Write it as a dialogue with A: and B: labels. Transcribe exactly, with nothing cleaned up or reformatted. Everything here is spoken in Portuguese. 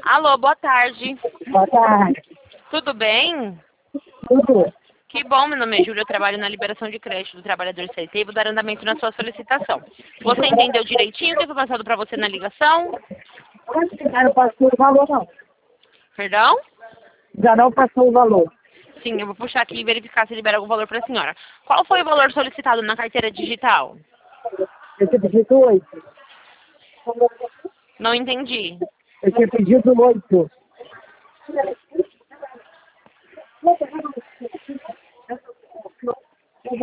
A: Alô, boa tarde.
B: Boa tarde.
A: Tudo bem?
B: Tudo?
A: Que bom, meu nome é Júlia, eu trabalho na liberação de crédito do trabalhador C L T e vou dar andamento na sua solicitação. Você entendeu direitinho o que foi passado para você na ligação?
B: Já não passou o valor, não.
A: Perdão?
B: Já não passou o valor.
A: Sim, eu vou puxar aqui e verificar se libera algum valor para a senhora. Qual foi o valor solicitado na carteira digital?
B: Eu tinha pedido oito.
A: Não entendi.
B: Eu tinha pedido oito.